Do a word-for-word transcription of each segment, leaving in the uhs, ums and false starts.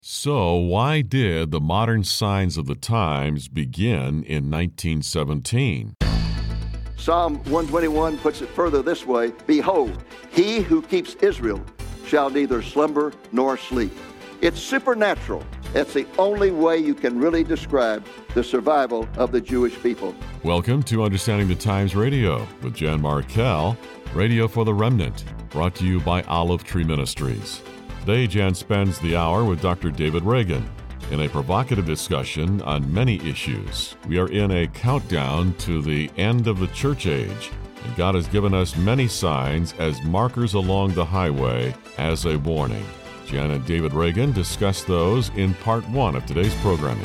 So, why did the modern signs of the times begin in nineteen seventeen? Psalm one twenty-one puts it further this way: Behold, he who keeps Israel shall neither slumber nor sleep. It's supernatural. That's the only way you can really describe the survival of the Jewish people. Welcome to Understanding the Times Radio with Jan Markell, Radio for the Remnant, brought to you by Olive Tree Ministries. Today, Jan spends the hour with Doctor David Reagan in a provocative discussion on many issues. We are in a countdown to the end of the church age, and God has given us many signs as markers along the highway as a warning. Jan and David Reagan discuss those in part one of today's programming.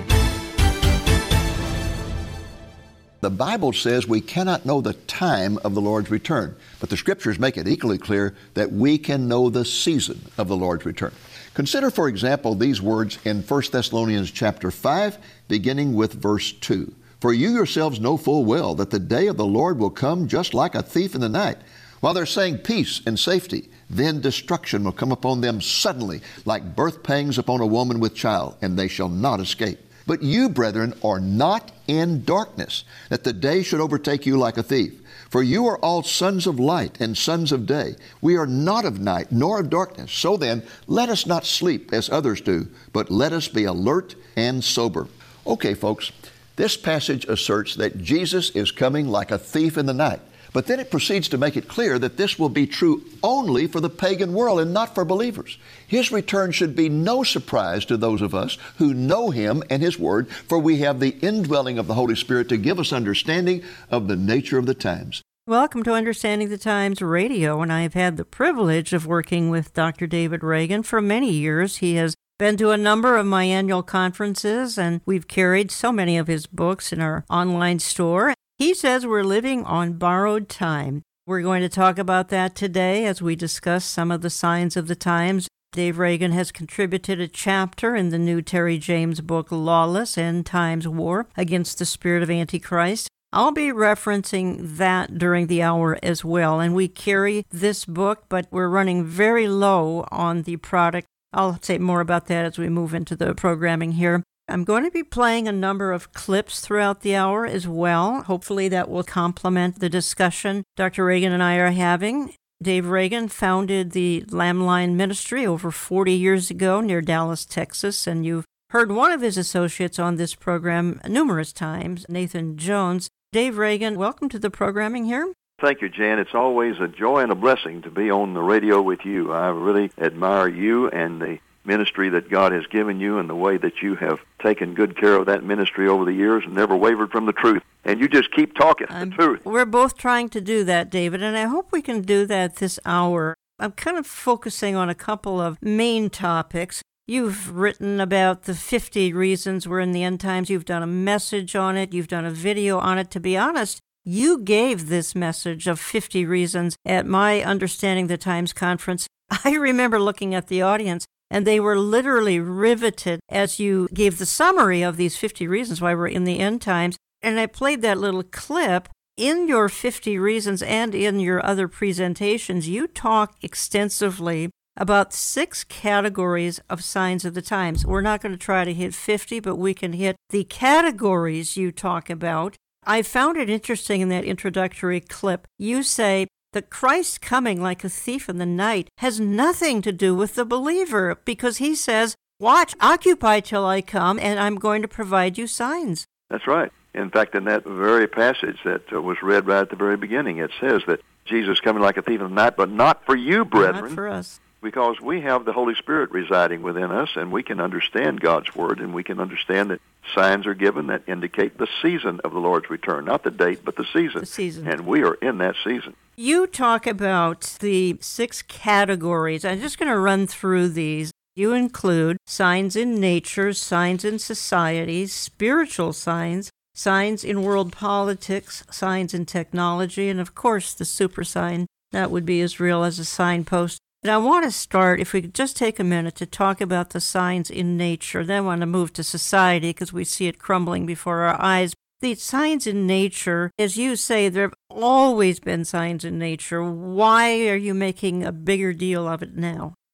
The Bible says we cannot know the time of the Lord's return, but the Scriptures make it equally clear that we can know the season of the Lord's return. Consider, for example, these words in First Thessalonians chapter five, beginning with verse two. For you yourselves know full well that the day of the Lord will come just like a thief in the night. While they're saying peace and safety, then destruction will come upon them suddenly, like birth pangs upon a woman with child, and they shall not escape. But you, brethren, are not in darkness, that the day should overtake you like a thief. For you are all sons of light and sons of day. We are not of night, nor of darkness. So then, let us not sleep as others do, but let us be alert and sober. Okay, folks, this passage asserts that Jesus is coming like a thief in the night. But then it proceeds to make it clear that this will be true only for the pagan world and not for believers. His return should be no surprise to those of us who know Him and His Word, for we have the indwelling of the Holy Spirit to give us understanding of the nature of the times. Welcome to Understanding the Times Radio, and I've had the privilege of working with Doctor David Reagan for many years. He has been to a number of my annual conferences, and we've carried so many of his books in our online store. He says we're living on borrowed time. We're going to talk about that today as we discuss some of the signs of the times. Dave Reagan has contributed a chapter in the new Terry James book, Lawless: End Times War Against the Spirit of Antichrist. I'll be referencing that during the hour as well. And we carry this book, but we're running very low on the product. I'll say more about that as we move into the programming here. I'm going to be playing a number of clips throughout the hour as well. Hopefully that will complement the discussion Doctor Reagan and I are having. Dave Reagan founded the Lamb Line Ministry over forty years ago near Dallas, Texas, and you've heard one of his associates on this program numerous times, Nathan Jones. Dave Reagan, welcome to the programming here. Thank you, Jan. It's always a joy and a blessing to be on the radio with you. I really admire you and the ministry that God has given you and the way that you have taken good care of that ministry over the years and never wavered from the truth. And you just keep talking um, the truth. We're both trying to do that, David, and I hope we can do that this hour. I'm kind of focusing on a couple of main topics. You've written about the fifty reasons we're in the end times. You've done a message on it. You've done a video on it. To be honest, you gave this message of fifty reasons at my Understanding the Times conference. I remember looking at the audience, and they were literally riveted as you gave the summary of these fifty reasons why we're in the end times. And I played that little clip. In your fifty reasons and in your other presentations, you talk extensively about six categories of signs of the times. We're not going to try to hit fifty, but we can hit the categories you talk about. I found it interesting in that introductory clip. You say that Christ coming like a thief in the night has nothing to do with the believer, because he says, watch, occupy till I come, and I'm going to provide you signs. That's right. In fact, in that very passage that uh, was read right at the very beginning, it says that Jesus is coming like a thief in the night, but not for you, brethren. Not for us. Because we have the Holy Spirit residing within us, and we can understand God's Word, and we can understand that signs are given that indicate the season of the Lord's return. Not the date, but the season. The season. And we are in that season. You talk about the six categories. I'm just going to run through these. You include signs in nature, signs in society, spiritual signs, signs in world politics, signs in technology, and of course the super sign. That would be Israel as a signpost. And I want to start, if we could just take a minute to talk about the signs in nature. Then I want to move to society because we see it crumbling before our eyes. The signs in nature, as you say, there have always been signs in nature. Why are you making a bigger deal of it now?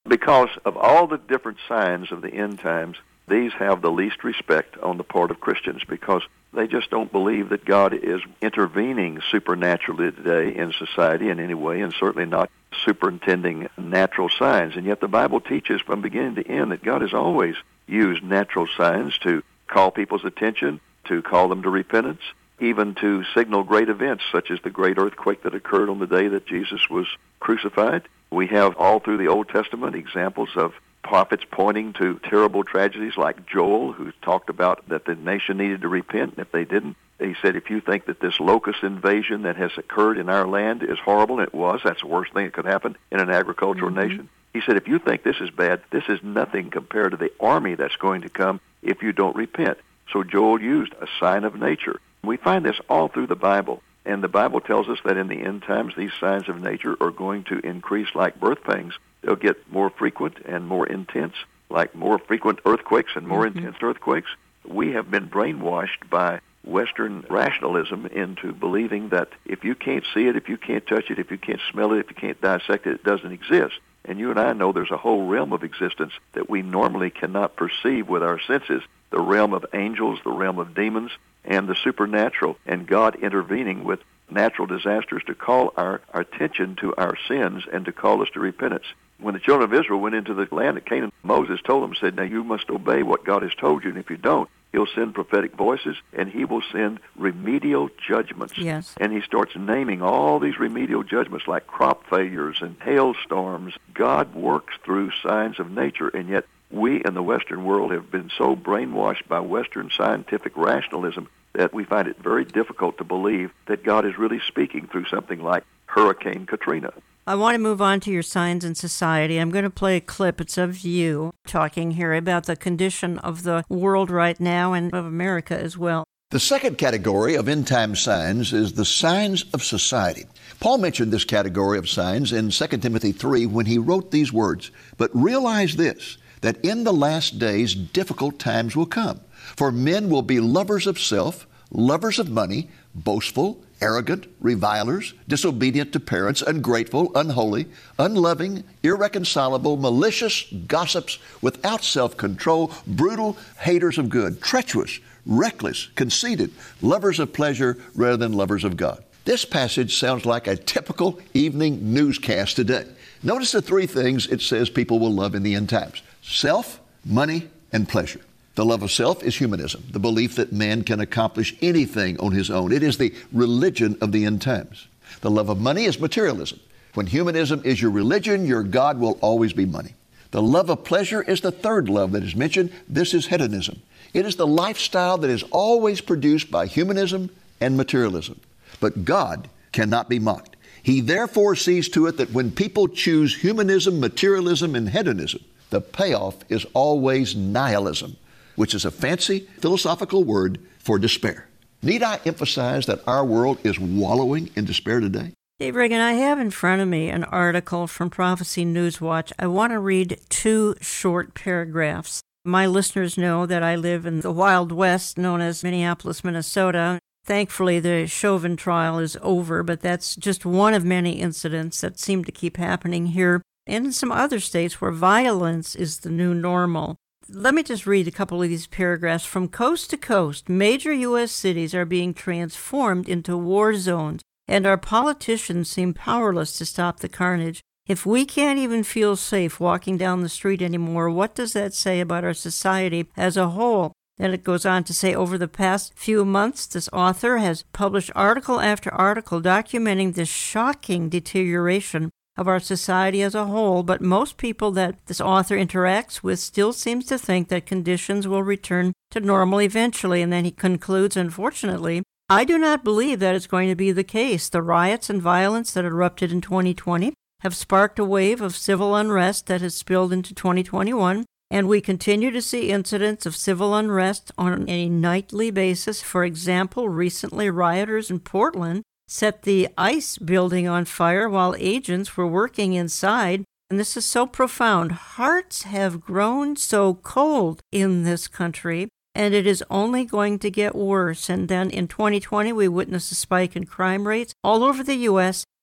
Because of all the different signs of the end times, these have the least respect on the part of Christians because they just don't believe that God is intervening supernaturally today in society in any way, and certainly not superintending natural signs. And yet the Bible teaches from beginning to end that God has always used natural signs to call people's attention, to call them to repentance, even to signal great events such as the great earthquake that occurred on the day that Jesus was crucified. We have all through the Old Testament examples of prophets pointing to terrible tragedies like Joel, who talked about that the nation needed to repent, and if they didn't, he said, if you think that this locust invasion that has occurred in our land is horrible, and it was, that's the worst thing that could happen in an agricultural mm-hmm. nation. He said, if you think this is bad, this is nothing compared to the army that's going to come if you don't repent. So Joel used a sign of nature. We find this all through the Bible. And the Bible tells us that in the end times, these signs of nature are going to increase like birth pangs. They'll get more frequent and more intense, like more frequent earthquakes and more mm-hmm. intense earthquakes. We have been brainwashed by Western rationalism into believing that if you can't see it, if you can't touch it, if you can't smell it, if you can't dissect it, it doesn't exist. And you and I know there's a whole realm of existence that we normally cannot perceive with our senses, the realm of angels, the realm of demons, and the supernatural, and God intervening with natural disasters to call our, our attention to our sins and to call us to repentance. When the children of Israel went into the land of Canaan, Moses told them, said, now you must obey what God has told you, and if you don't, he'll send prophetic voices, and he will send remedial judgments. Yes. And he starts naming all these remedial judgments like crop failures and hailstorms. God works through signs of nature, and yet we in the Western world have been so brainwashed by Western scientific rationalism that we find it very difficult to believe that God is really speaking through something like Hurricane Katrina. I want to move on to your signs in society. I'm going to play a clip. It's of you talking here about the condition of the world right now and of America as well. The second category of end-time signs is the signs of society. Paul mentioned this category of signs in Second Timothy three when he wrote these words, but realize this, that in the last days difficult times will come. For men will be lovers of self, lovers of money, boastful, arrogant, revilers, disobedient to parents, ungrateful, unholy, unloving, irreconcilable, malicious, gossips, without self-control, brutal, haters of good, treacherous, reckless, conceited, lovers of pleasure rather than lovers of God. This passage sounds like a typical evening newscast today. Notice the three things it says people will love in the end times: self, money, and pleasure. The love of self is humanism, the belief that man can accomplish anything on his own. It is the religion of the end times. The love of money is materialism. When humanism is your religion, your God will always be money. The love of pleasure is the third love that is mentioned. This is hedonism. It is the lifestyle that is always produced by humanism and materialism. But God cannot be mocked. He therefore sees to it that when people choose humanism, materialism, and hedonism, the payoff is always nihilism, which is a fancy philosophical word for despair. Need I emphasize that our world is wallowing in despair today? Dave Reagan, I have in front of me an article from Prophecy Newswatch. I want to read two short paragraphs. My listeners know that I live in the Wild West, known as Minneapolis, Minnesota. Thankfully, the Chauvin trial is over, but that's just one of many incidents that seem to keep happening here and in some other states where violence is the new normal. Let me just read a couple of these paragraphs. From coast to coast, major U S cities are being transformed into war zones, and our politicians seem powerless to stop the carnage. If we can't even feel safe walking down the street anymore, what does that say about our society as a whole? Then it goes on to say, over the past few months, this author has published article after article documenting the shocking deterioration of our society as a whole, but most people that this author interacts with still seems to think that conditions will return to normal eventually. And then he concludes, unfortunately, I do not believe that it's going to be the case. The riots and violence that erupted in twenty twenty have sparked a wave of civil unrest that has spilled into twenty twenty-one, and we continue to see incidents of civil unrest on a nightly basis. For example, recently rioters in Portland set the ICE building on fire while agents were working inside. And this is so profound. Hearts have grown so cold in this country, and it is only going to get worse. And then in twenty twenty, we witnessed a spike in crime rates all over the U S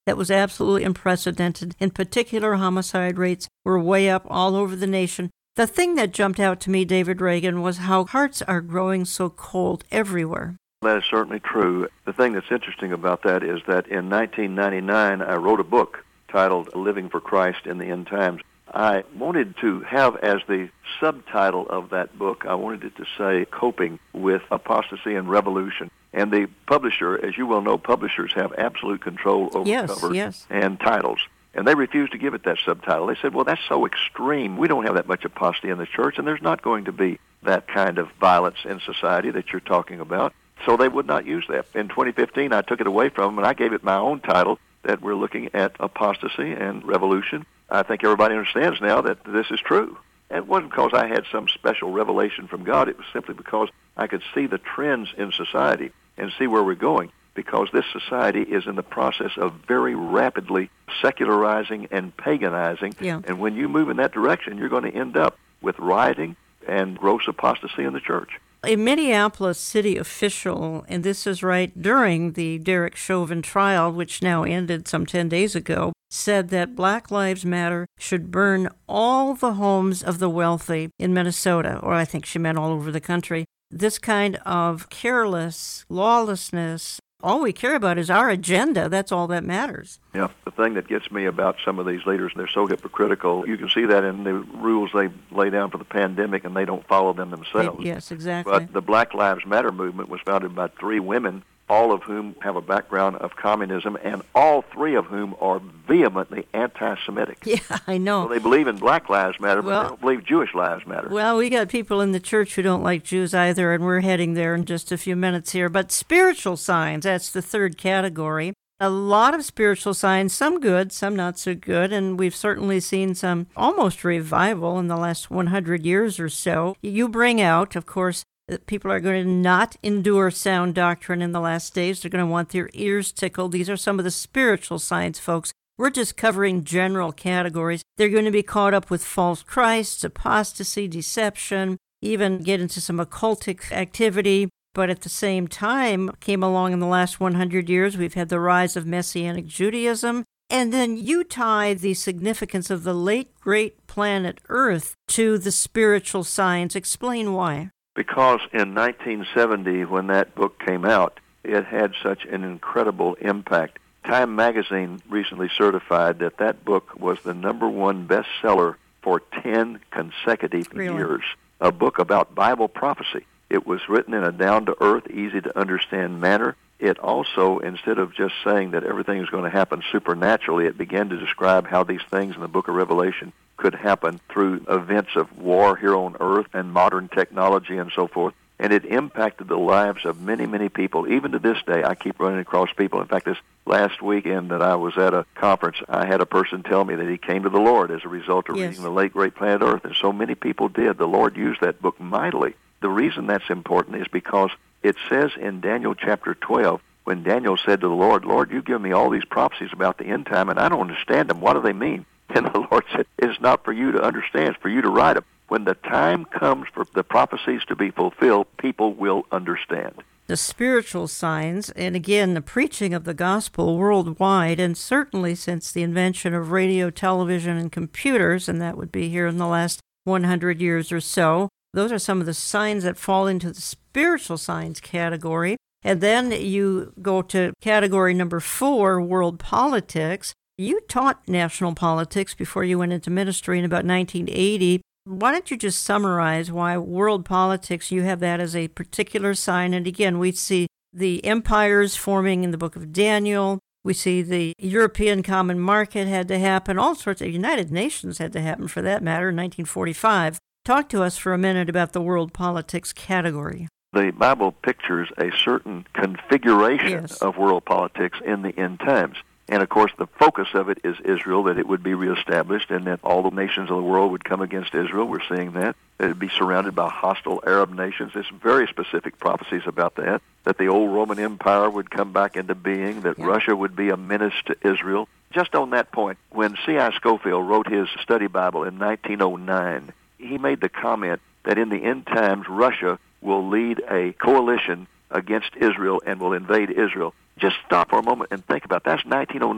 that was absolutely unprecedented. In particular, homicide rates were way up all over the nation. The thing that jumped out to me, David Reagan, was how hearts are growing so cold everywhere. That is certainly true. The thing that's interesting about that is that in nineteen ninety-nine, I wrote a book titled Living for Christ in the End Times. I wanted to have as the subtitle of that book, I wanted it to say, Coping with Apostasy and Revolution. And the publisher, as you well know, publishers have absolute control over yes, covers yes. and titles. And they refused to give it that subtitle. They said, well, that's so extreme. We don't have that much apostasy in the church, and there's not going to be that kind of violence in society that you're talking about. So they would not use that. In twenty fifteen, I took it away from them, and I gave it my own title, that we're looking at apostasy and revolution. I think everybody understands now that this is true. And it wasn't because I had some special revelation from God. It was simply because I could see the trends in society and see where we're going, because this society is in the process of very rapidly secularizing and paganizing. Yeah. And when you move in that direction, you're going to end up with rioting and gross apostasy in the church. A Minneapolis city official, and this is right during the Derek Chauvin trial, which now ended some ten days ago, said that Black Lives Matter should burn all the homes of the wealthy in Minnesota, or I think she meant all over the country. This kind of careless lawlessness, all we care about is our agenda. That's all that matters. Yeah, the thing that gets me about some of these leaders, they're so hypocritical. You can see that in the rules they lay down for the pandemic, and they don't follow them themselves. They, yes, exactly. But the Black Lives Matter movement was founded by three women, all of whom have a background of communism, and all three of whom are vehemently anti-Semitic. Yeah, I know. So they believe in Black Lives Matter, but well, they don't believe Jewish Lives Matter. Well, we got people in the church who don't like Jews either, and we're heading there in just a few minutes here. But spiritual signs, that's the third category. A lot of spiritual signs, some good, some not so good, and we've certainly seen some almost revival in the last one hundred years or so. You bring out, of course, that people are going to not endure sound doctrine in the last days. They're going to want their ears tickled. These are some of the spiritual signs, folks. We're just covering general categories. They're going to be caught up with false Christs, apostasy, deception, even get into some occultic activity. But at the same time, came along in the last one hundred years, we've had the rise of Messianic Judaism. And then you tie the significance of the late great planet Earth to the spiritual signs. Explain why. Because in nineteen seventy, when that book came out, it had such an incredible impact. Time magazine recently certified that that book was the number one bestseller for ten consecutive really? years. A book about Bible prophecy. It was written in a down-to-earth, easy-to-understand manner. It also, instead of just saying that everything is going to happen supernaturally, it began to describe how these things in the book of Revelation could happen through events of war here on earth and modern technology and so forth. And it impacted the lives of many, many people. Even to this day, I keep running across people. In fact, this last weekend that I was at a conference, I had a person tell me that he came to the Lord as a result of yes. reading The Late Great Planet Earth, and so many people did. The Lord used that book mightily. The reason that's important is because it says in Daniel chapter twelve, when Daniel said to the Lord, Lord, you give me all these prophecies about the end time, and I don't understand them. What do they mean? And the Lord said, it's not for you to understand, it's for you to write them. When the time comes for the prophecies to be fulfilled, people will understand. The spiritual signs, and again, the preaching of the gospel worldwide, and certainly since the invention of radio, television, and computers, and that would be here in the last one hundred years or so, those are some of the signs that fall into the spiritual signs category. And then you go to category number four, world politics. You taught national politics before you went into ministry in about nineteen eighty. Why don't you just summarize why world politics, you have that as a particular sign? And again, we see the empires forming in the book of Daniel. We see the European Common Market had to happen. All sorts of United Nations had to happen, for that matter, in nineteen forty-five. Talk to us for a minute about the world politics category. The Bible pictures a certain configuration yes. of world politics in the end times. And, of course, the focus of it is Israel, that it would be reestablished and that all the nations of the world would come against Israel. We're seeing that. That it would be surrounded by hostile Arab nations. There's very specific prophecies about that, that the old Roman Empire would come back into being, that yeah. Russia would be a menace to Israel. Just on that point, when C I Scofield wrote his study Bible in nineteen oh nine, he made the comment that in the end times, Russia will lead a coalition against Israel and will invade Israel. Just stop for a moment and think about it. That's nineteen oh nine.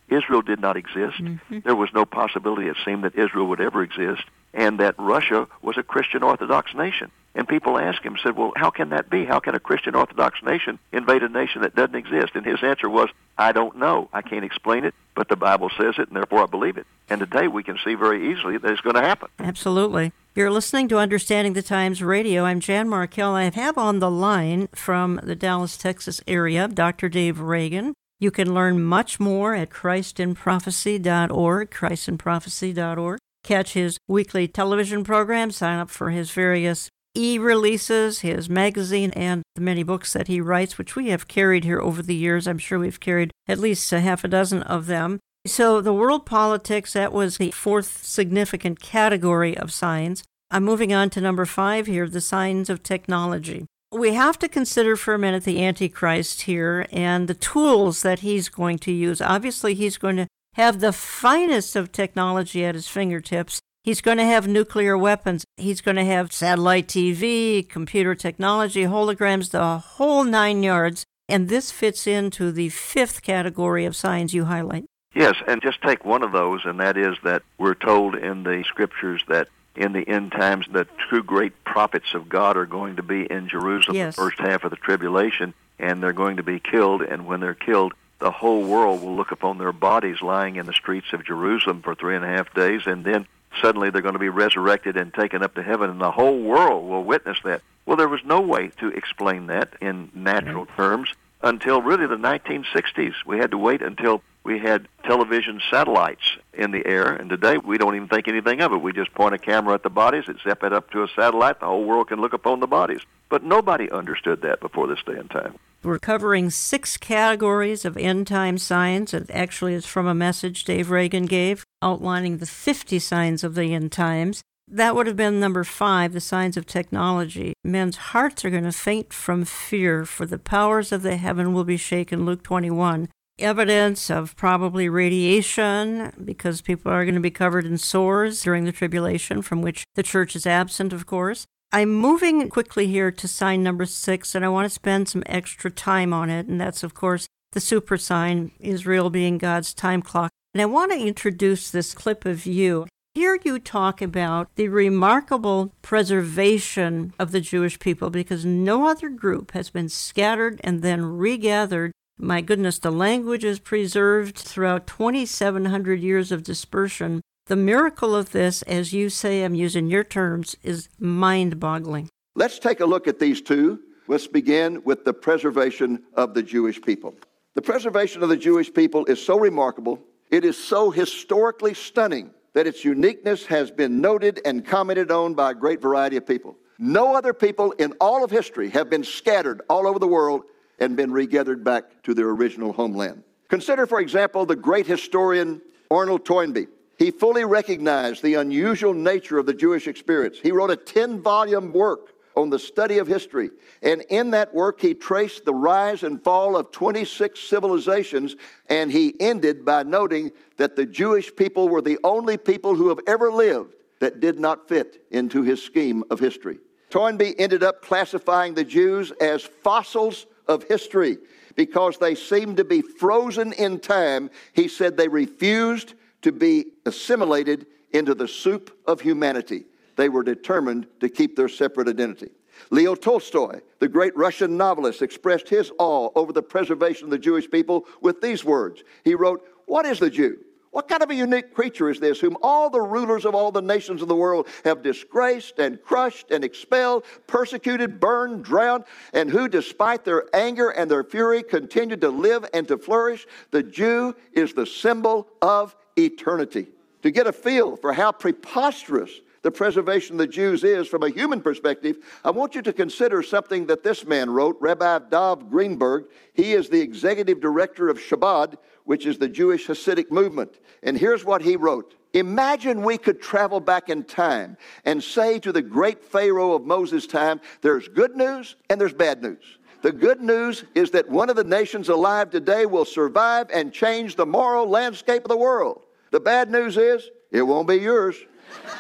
Israel did not exist. Mm-hmm. There was no possibility, it seemed, that Israel would ever exist, and that Russia was a Christian Orthodox nation. And people asked him, said, well, how can that be? How can a Christian Orthodox nation invade a nation that doesn't exist? And his answer was, I don't know. I can't explain it, but the Bible says it, and therefore I believe it. And today we can see very easily that it's going to happen. Absolutely. You're listening to Understanding the Times Radio. I'm Jan Markell. I have on the line from the Dallas, Texas area, Doctor Dave Reagan. You can learn much more at Christ in Prophecy dot org, Christ in Prophecy dot org. Catch his weekly television program, sign up for his various e-releases, his magazine, and the many books that he writes, which we have carried here over the years. I'm sure we've carried at least a half a dozen of them. So the world politics, that was the fourth significant category of signs. I'm moving on to number five here, the signs of technology. We have to consider for a minute the Antichrist here and the tools that he's going to use. Obviously, he's going to have the finest of technology at his fingertips. He's going to have nuclear weapons. He's going to have satellite T V, computer technology, holograms, the whole nine yards. And this fits into the fifth category of signs you highlight. Yes, and just take one of those, and that is that we're told in the Scriptures that in the end times, the two great prophets of God are going to be in Jerusalem yes. the first half of the tribulation, and they're going to be killed, and when they're killed, the whole world will look upon their bodies lying in the streets of Jerusalem for three and a half days, and then suddenly they're going to be resurrected and taken up to heaven, and the whole world will witness that. Well, there was no way to explain that in natural right. terms until really the nineteen sixties. We had to wait until we had television satellites in the air, and today we don't even think anything of it. We just point a camera at the bodies, it zap it up to a satellite, the whole world can look upon the bodies. But nobody understood that before this day and time. We're covering six categories of end-time signs. It actually is from a message Dave Reagan gave, outlining the fifty signs of the end times. That would have been number five, the signs of technology. Men's hearts are going to faint from fear, for the powers of the heaven will be shaken, Luke twenty-one. Evidence of probably radiation, because people are going to be covered in sores during the tribulation, from which the church is absent, of course. I'm moving quickly here to sign number six, and I want to spend some extra time on it, and that's, of course, the super sign, Israel being God's time clock. And I want to introduce this clip of you. Here you talk about the remarkable preservation of the Jewish people, because no other group has been scattered and then regathered. My goodness, the language is preserved throughout twenty-seven hundred years of dispersion. The miracle of this, as you say, I'm using your terms, is mind-boggling. Let's take a look at these two. Let's begin with the preservation of the Jewish people. The preservation of the Jewish people is so remarkable, it is so historically stunning, that its uniqueness has been noted and commented on by a great variety of people. No other people in all of history have been scattered all over the world and been regathered back to their original homeland. Consider, for example, the great historian Arnold Toynbee. He fully recognized the unusual nature of the Jewish experience. He wrote a ten-volume work on the study of history, and in that work he traced the rise and fall of twenty-six civilizations, and he ended by noting that the Jewish people were the only people who have ever lived that did not fit into his scheme of history. Toynbee ended up classifying the Jews as fossils of history because they seemed to be frozen in time. He said they refused to be assimilated into the soup of humanity. They were determined to keep their separate identity. Leo Tolstoy, the great Russian novelist, expressed his awe over the preservation of the Jewish people with these words. He wrote, "What is the Jew? What kind of a unique creature is this, whom all the rulers of all the nations of the world have disgraced and crushed and expelled, persecuted, burned, drowned, and who, despite their anger and their fury, continued to live and to flourish? The Jew is the symbol of eternity." To get a feel for how preposterous the preservation of the Jews is from a human perspective, I want you to consider something that this man wrote, Rabbi Dov Greenberg. He is the executive director of Chabad, which is the Jewish Hasidic movement. And here's what he wrote. Imagine we could travel back in time and say to the great Pharaoh of Moses' time, there's good news and there's bad news. The good news is that one of the nations alive today will survive and change the moral landscape of the world. The bad news is it won't be yours.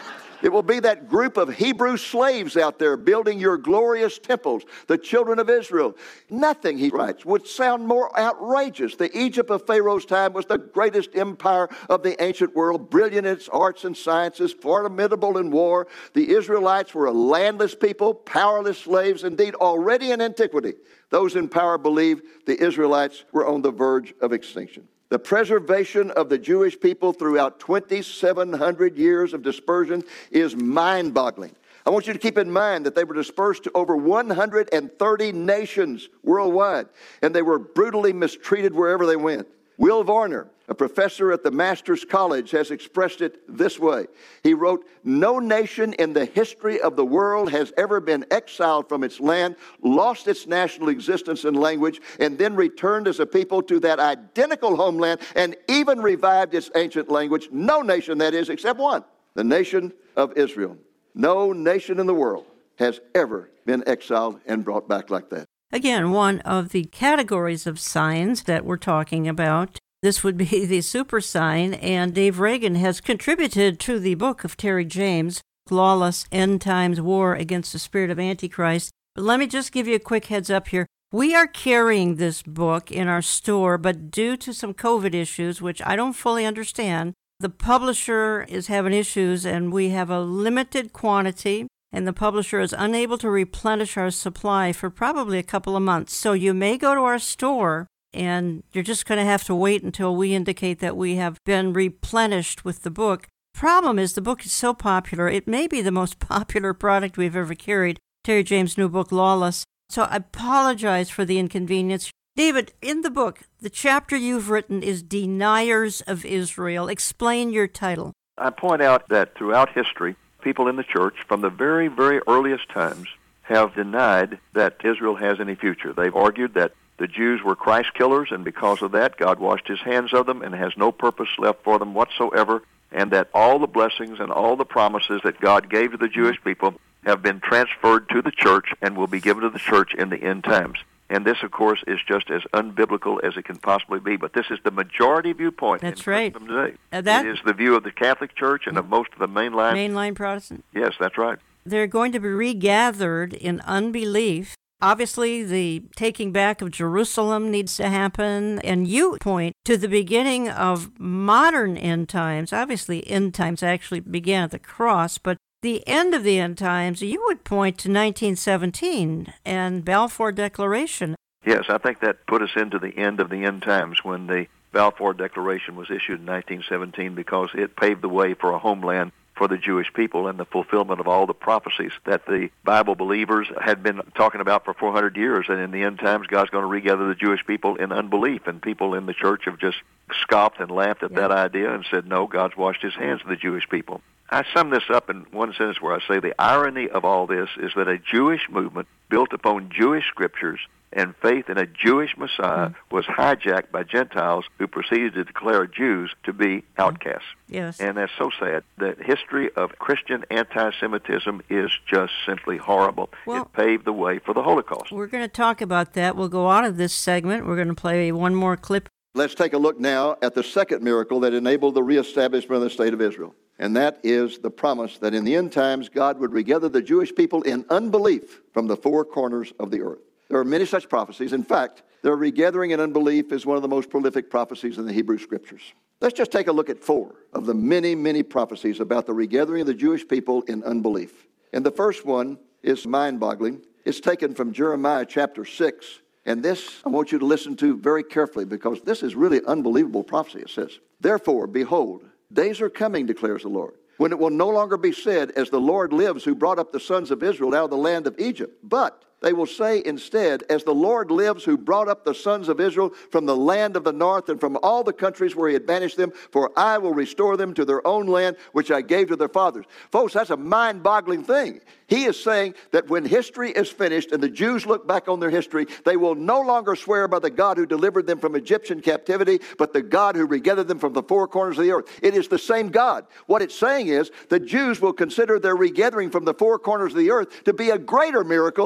It will be that group of Hebrew slaves out there building your glorious temples, the children of Israel. Nothing, he writes, would sound more outrageous. The Egypt of Pharaoh's time was the greatest empire of the ancient world, brilliant in its arts and sciences, formidable in war. The Israelites were a landless people, powerless slaves, indeed already in antiquity. Those in power believed the Israelites were on the verge of extinction. The preservation of the Jewish people throughout twenty-seven hundred years of dispersion is mind-boggling. I want you to keep in mind that they were dispersed to over one hundred thirty nations worldwide, and they were brutally mistreated wherever they went. Will Varner, a professor at the Master's College, has expressed it this way. He wrote, "No nation in the history of the world has ever been exiled from its land, lost its national existence and language, and then returned as a people to that identical homeland and even revived its ancient language. No nation, that is, except one, the nation of Israel. No nation in the world has ever been exiled and brought back like that." Again, one of the categories of signs that we're talking about. This would be the super sign, and Dave Reagan has contributed to the book of Terry James, Lawless End Times War Against the Spirit of Antichrist. But let me just give you a quick heads up here. We are carrying this book in our store, but due to some COVID issues, which I don't fully understand, the publisher is having issues, and we have a limited quantity, and the publisher is unable to replenish our supply for probably a couple of months. So you may go to our store, and you're just going to have to wait until we indicate that we have been replenished with the book. Problem is, the book is so popular, it may be the most popular product we've ever carried, Terry James' new book, Lawless. So I apologize for the inconvenience. David, in the book, the chapter you've written is Deniers of Israel. Explain your title. I point out that throughout history, people in the church, from the very, very earliest times, have denied that Israel has any future. They've argued that the Jews were Christ killers, and because of that, God washed his hands of them and has no purpose left for them whatsoever, and that all the blessings and all the promises that God gave to the Jewish people have been transferred to the church and will be given to the church in the end times. And this, of course, is just as unbiblical as it can possibly be. But this is the majority viewpoint That's in right. Christendom today. Uh, that, it is the view of the Catholic Church and of most of the mainline. Mainline Protestant? Yes, that's right. They're going to be regathered in unbelief. Obviously, the taking back of Jerusalem needs to happen. And you point to the beginning of modern end times. Obviously, end times actually began at the cross, but the end of the end times, you would point to nineteen seventeen and Balfour Declaration. Yes, I think that put us into the end of the end times when the Balfour Declaration was issued in nineteen seventeen, because it paved the way for a homeland for the Jewish people and the fulfillment of all the prophecies that the Bible believers had been talking about for four hundred years. And in the end times, God's going to regather the Jewish people in unbelief. And people in the church have just scoffed and laughed at yeah. that idea and said, no, God's washed his hands of the Jewish people. I sum this up in one sentence where I say the irony of all this is that a Jewish movement built upon Jewish scriptures and faith in a Jewish Messiah mm-hmm. was hijacked by Gentiles who proceeded to declare Jews to be outcasts. Yes. And that's so sad. The history of Christian anti-Semitism is just simply horrible. Well, it paved the way for the Holocaust. We're going to talk about that. We'll go out of this segment. We're going to play one more clip. Let's take a look now at the second miracle that enabled the reestablishment of the state of Israel. And that is the promise that in the end times, God would regather the Jewish people in unbelief from the four corners of the earth. There are many such prophecies. In fact, their regathering in unbelief is one of the most prolific prophecies in the Hebrew Scriptures. Let's just take a look at four of the many, many prophecies about the regathering of the Jewish people in unbelief. And the first one is mind-boggling. It's taken from Jeremiah chapter six. And this I want you to listen to very carefully, because this is really unbelievable prophecy. It says, "Therefore, behold, days are coming, declares the Lord, when it will no longer be said, as the Lord lives, who brought up the sons of Israel out of the land of Egypt, but they will say instead, as the Lord lives, who brought up the sons of Israel from the land of the north and from all the countries where he had banished them, for I will restore them to their own land, which I gave to their fathers." Folks, that's a mind-boggling thing. He is saying that when history is finished and the Jews look back on their history, they will no longer swear by the God who delivered them from Egyptian captivity, but the God who regathered them from the four corners of the earth. It is the same God. What it's saying is the Jews will consider their regathering from the four corners of the earth to be a greater miracle than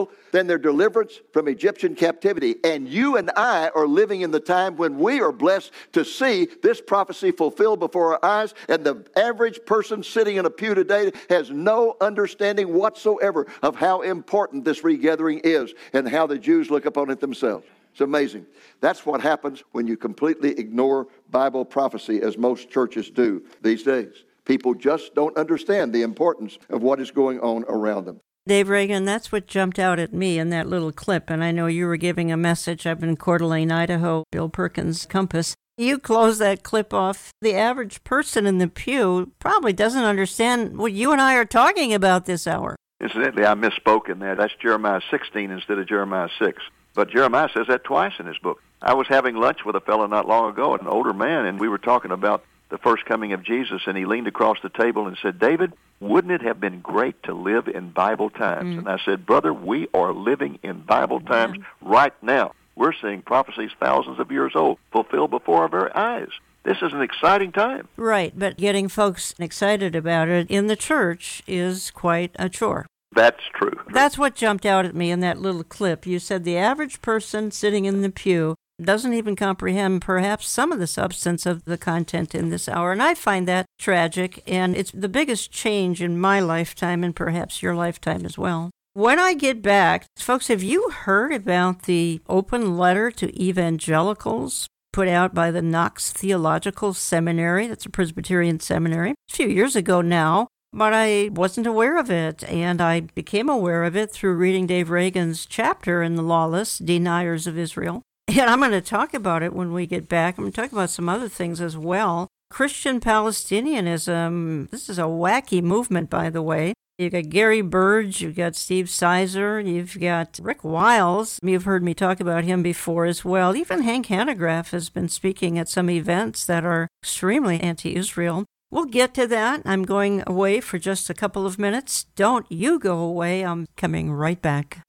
and their deliverance from Egyptian captivity. And you and I are living in the time when we are blessed to see this prophecy fulfilled before our eyes, and the average person sitting in a pew today has no understanding whatsoever of how important this regathering is and how the Jews look upon it themselves. It's amazing. That's what happens when you completely ignore Bible prophecy, as most churches do these days. People just don't understand the importance of what is going on around them. Dave Reagan, that's what jumped out at me in that little clip, and I know you were giving a message up in Coeur d'Alene, Idaho, Bill Perkins' Compass. You close that clip off. The average person in the pew probably doesn't understand what you and I are talking about this hour. Incidentally, I misspoke in that. That's Jeremiah sixteen instead of Jeremiah six. But Jeremiah says that twice in his book. I was having lunch with a fellow not long ago, an older man, and we were talking about the first coming of Jesus, and he leaned across the table and said, David, wouldn't it have been great to live in Bible times? Mm. And I said, brother, we are living in Bible times yeah. right now. We're seeing prophecies thousands of years old fulfilled before our very eyes. This is an exciting time. Right, but getting folks excited about it in the church is quite a chore. That's true. That's what jumped out at me in that little clip. You said the average person sitting in the pew doesn't even comprehend perhaps some of the substance of the content in this hour. And I find that tragic, and it's the biggest change in my lifetime and perhaps your lifetime as well. When I get back, folks, have you heard about the open letter to evangelicals put out by the Knox Theological Seminary? That's a Presbyterian seminary. A few years ago now. But I wasn't aware of it, and I became aware of it through reading Dave Reagan's chapter in The Lawless, Deniers of Israel. And I'm going to talk about it when we get back. I'm going to talk about some other things as well. Christian Palestinianism, this is a wacky movement, by the way. You've got Gary Burge, you've got Steve Sizer, you've got Rick Wiles. You've heard me talk about him before as well. Even Hank Hanegraaff has been speaking at some events that are extremely anti-Israel. We'll get to that. I'm going away for just a couple of minutes. Don't you go away. I'm coming right back.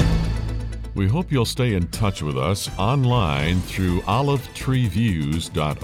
We hope you'll stay in touch with us online through olive tree views dot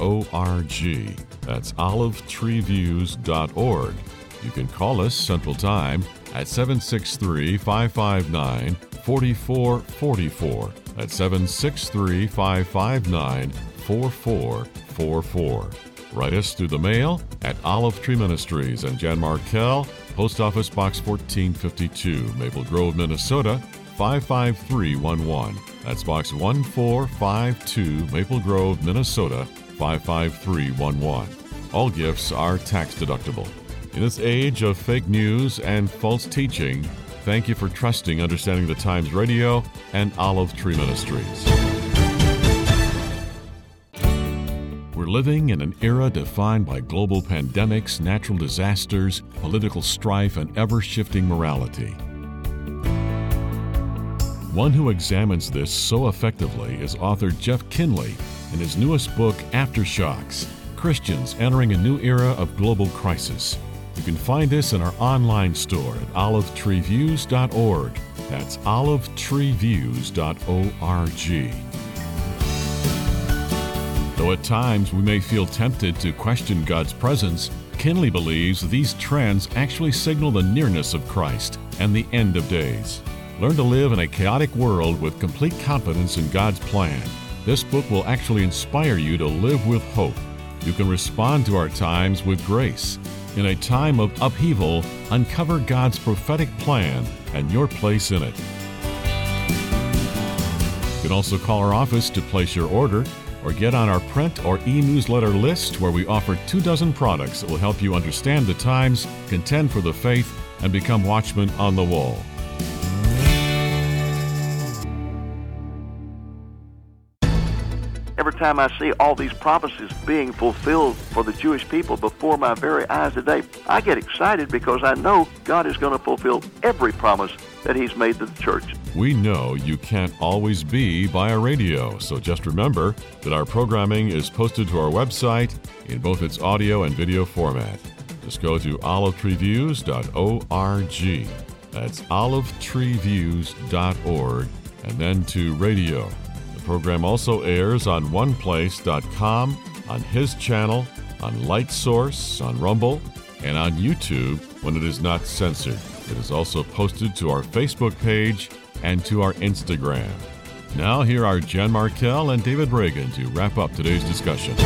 org. That's olive tree views dot org. You can call us Central Time at seven six three, five five nine, four four four four. That's seven six three, five five nine, four four four four. Write us through the mail at Olive Tree Ministries and Jan Markell, Post Office Box fourteen fifty-two, Maple Grove, Minnesota, five five three one one. That's Box one four five two, Maple Grove, Minnesota, five five three one one. All gifts are tax deductible. In this age of fake news and false teaching, thank you for trusting Understanding the Times Radio and Olive Tree Ministries. We're living in an era defined by global pandemics, natural disasters, political strife, and ever-shifting morality. One who examines this so effectively is author Jeff Kinley in his newest book, Aftershocks, Christians Entering a New Era of Global Crisis. You can find this in our online store at olive tree views dot org. That's olive tree views dot org. Though at times we may feel tempted to question God's presence, Kinley believes these trends actually signal the nearness of Christ and the end of days. Learn to live in a chaotic world with complete confidence in God's plan. This book will actually inspire you to live with hope. You can respond to our times with grace. In a time of upheaval, uncover God's prophetic plan and your place in it. You can also call our office to place your order, or get on our print or e-newsletter list where we offer two dozen products that will help you understand the times, contend for the faith, and become watchmen on the wall. Every time I see all these prophecies being fulfilled for the Jewish people before my very eyes today, I get excited because I know God is going to fulfill every promise that He's made to the church. We know you can't always be by a radio, so just remember that our programming is posted to our website in both its audio and video format. Just go to olive tree views dot org. That's olive tree views dot org, and then to radio. The program also airs on one place dot com, on His channel, on Light Source, on Rumble, and on YouTube when it is not censored. It is also posted to our Facebook page and to our Instagram. Now, here are Jan Markell and David Reagan to wrap up today's discussion.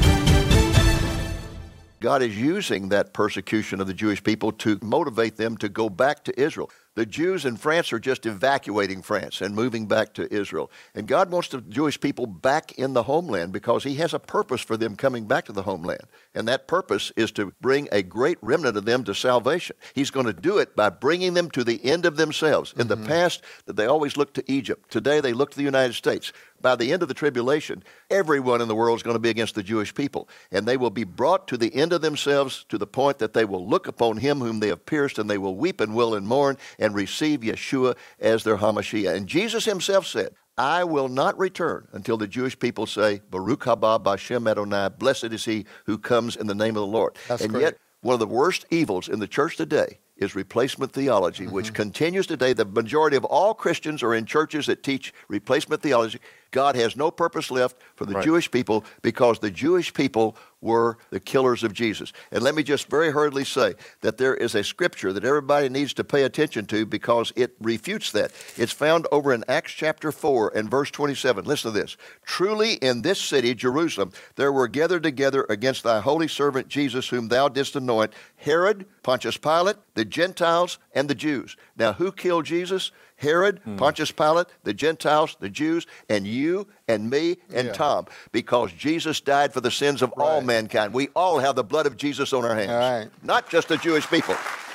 God is using that persecution of the Jewish people to motivate them to go back to Israel. The Jews in France are just evacuating France and moving back to Israel. And God wants the Jewish people back in the homeland because he has a purpose for them coming back to the homeland. And that purpose is to bring a great remnant of them to salvation. He's going to do it by bringing them to the end of themselves. In mm-hmm. the past, they always looked to Egypt. Today, they look to the United States. By the end of the tribulation, everyone in the world is going to be against the Jewish people. And they will be brought to the end of themselves to the point that they will look upon him whom they have pierced, and they will weep and wail and mourn and receive Yeshua as their Hamashiach. And Jesus himself said, I will not return until the Jewish people say, Baruch haba b'Hashem Adonai, blessed is he who comes in the name of the Lord. That's and great. Yet, one of the worst evils in the church today is replacement theology, mm-hmm. which continues today. The majority of all Christians are in churches that teach replacement theology. God has no purpose left for the right. Jewish people because the Jewish people were the killers of Jesus. And let me just very hurriedly say that there is a scripture that everybody needs to pay attention to because it refutes that. It's found over in Acts chapter four and verse twenty-seven. Listen to this. Truly in this city, Jerusalem, there were gathered together against thy holy servant Jesus, whom thou didst anoint, Herod, Pontius Pilate, the Gentiles, and the Jews. Now, who killed Jesus? Herod, hmm. Pontius Pilate, the Gentiles, the Jews, and you and me and yeah. Tom, because Jesus died for the sins of right. all mankind. We all have the blood of Jesus on our hands, right. not just the Jewish people.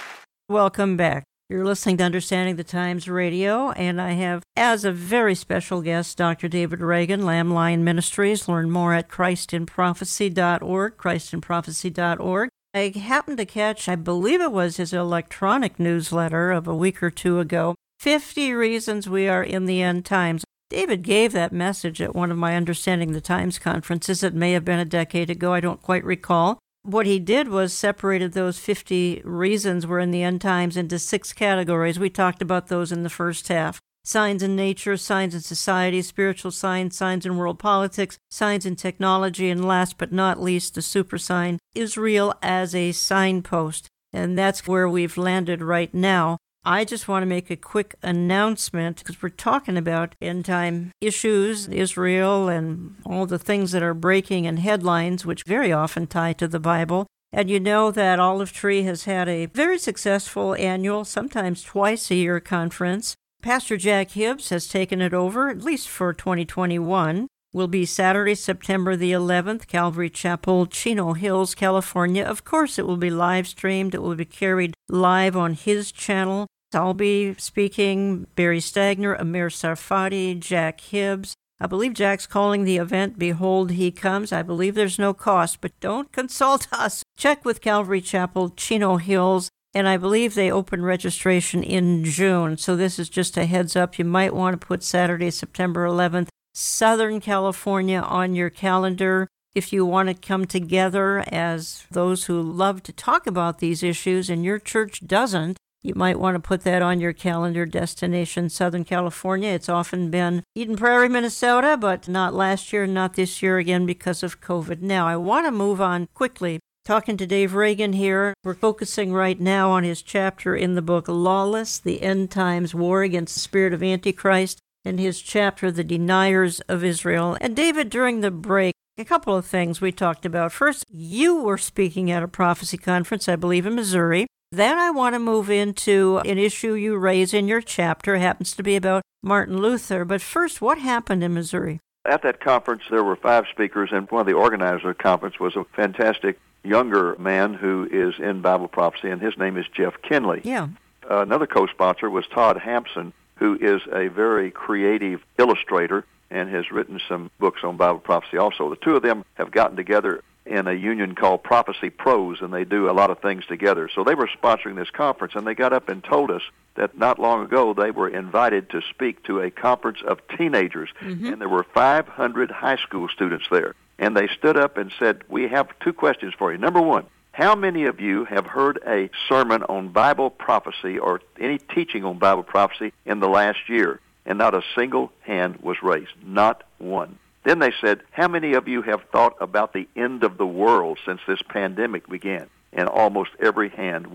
Welcome back. You're listening to Understanding the Times Radio, and I have, as a very special guest, Doctor David Reagan, Lamb Lion Ministries. Learn more at Christ in Prophecy dot org, Christ in Prophecy dot org. I happened to catch, I believe it was his electronic newsletter of a week or two ago, fifty Reasons We Are in the End Times. David gave that message at one of my Understanding the Times conferences. It may have been a decade ago. I don't quite recall. What he did was separated those fifty reasons we're in the end times into six categories. We talked about those in the first half. Signs in nature, signs in society, spiritual signs, signs in world politics, signs in technology, and last but not least, the super sign, Israel as a signpost. And that's where we've landed right now. I just want to make a quick announcement because we're talking about end-time issues, Israel, and all the things that are breaking in headlines, which very often tie to the Bible. And you know that Olive Tree has had a very successful annual, sometimes twice-a-year conference. Pastor Jack Hibbs has taken it over, at least for twenty twenty-one. Will be Saturday, September the eleventh, Calvary Chapel, Chino Hills, California. Of course, it will be live-streamed. It will be carried live on his channel. I'll be speaking, Barry Stagner, Amir Sarfati, Jack Hibbs. I believe Jack's calling the event Behold He Comes. I believe there's no cost, but don't consult us. Check with Calvary Chapel, Chino Hills, and I believe they open registration in June. So this is just a heads up. You might want to put Saturday, September eleventh, Southern California on your calendar. If you want to come together as those who love to talk about these issues and your church doesn't, you might want to put that on your calendar, destination Southern California. It's often been Eden Prairie, Minnesota, but not last year, not this year again because of COVID. Now, I want to move on quickly. Talking to Dave Reagan here. We're focusing right now on his chapter in the book Lawless, the End Times War Against the Spirit of Antichrist, and his chapter, The Deniers of Israel. And David, during the break, a couple of things we talked about. First, you were speaking at a prophecy conference, I believe, in Missouri. Then I want to move into an issue you raise in your chapter. It happens to be about Martin Luther. But first, what happened in Missouri? At that conference, there were five speakers, and one of the organizers of the conference was a fantastic younger man who is in Bible prophecy, and his name is Jeff Kinley. Yeah. Uh, another co-sponsor was Todd Hampson, who is a very creative illustrator and has written some books on Bible prophecy also. The two of them have gotten together in a union called Prophecy Pros, and they do a lot of things together. So they were sponsoring this conference, and they got up and told us that not long ago they were invited to speak to a conference of teenagers, mm-hmm. and there were five hundred high school students there. And they stood up and said, we have two questions for you. Number one, how many of you have heard a sermon on Bible prophecy or any teaching on Bible prophecy in the last year? And not a single hand was raised, not one. Then they said, how many of you have thought about the end of the world since this pandemic began? And almost every hand went up.